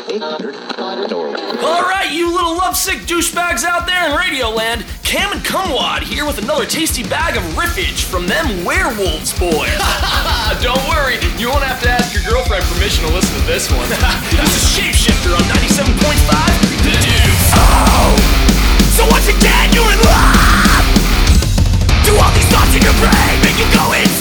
Alright, you little lovesick douchebags out there in Radioland, Cam and Cumwad here with another tasty bag of riffage from them werewolves, boys. Don't worry, you won't have to ask your girlfriend permission to listen to this one. This is Shapeshifter on 97.5 The Deuce. Oh! So once again you're in love! Do all these thoughts in your brain make you go insane?